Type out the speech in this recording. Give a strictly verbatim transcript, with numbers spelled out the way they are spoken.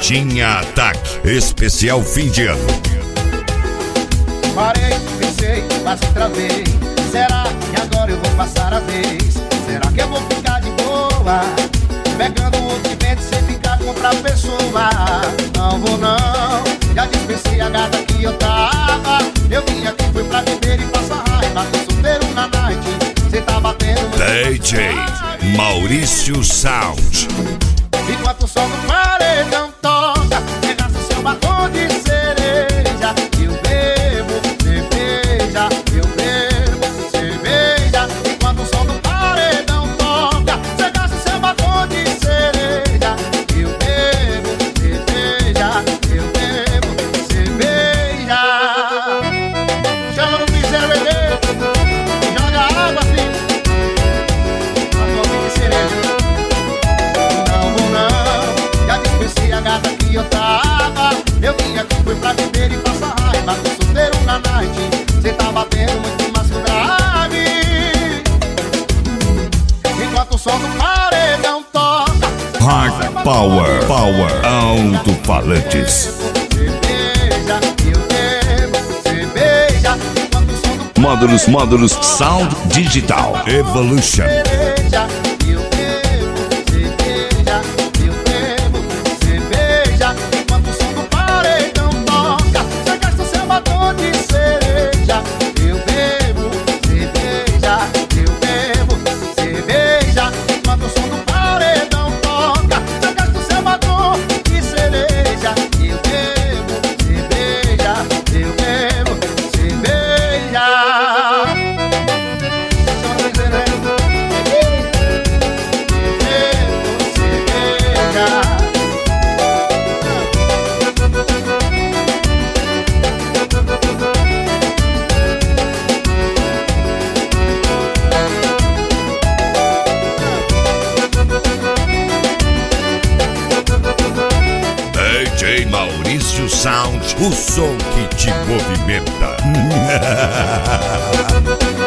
Motinha Ataque, especial fim de ano. Parei, pensei, mas travei. Será que agora eu vou passar a vez? Será que eu vou ficar de boa? Pegando o que vende sem ficar com outra pessoa. Não vou não, já dispensei a gata que eu tava. Eu vim aqui, fui pra beber e passar raiva. Tô solteiro na night, cê tá batendo D J Maurício Sound. Enquanto o som do paredão toca, regaça seu batom de cereja. Eu bebo cerveja, eu bebo cerveja. Enquanto o som do paredão toca, regaça seu batom de cereja. Eu bebo cerveja, eu bebo cerveja. Chama no piseiro, bebê, joga água assim. Batom de cereja. A gata que eu tava, eu vim aqui, fui pra beber e passar raiva. Tô solteiro na night, cê tá batendo muito mais que o grave. Enquanto o som do paredão toca, Hard Power, Power, alto-falantes. cerveja, eu bebo cerveja. Enquanto o som do Módulos, módulos, Sound Digital Evolution. cerveja, eu bebo cerveja, eu bebo cerveja. Enquanto o som do paredão toca, você gasta seu batom de cereja. Eu bebo cerveja, eu bebo cerveja. Enquanto o som do paredão toca, você gasta seu batom de cereja. Eu bebo cerveja, eu bebo cerveja. D J Maurício Sound, o som que te movimenta.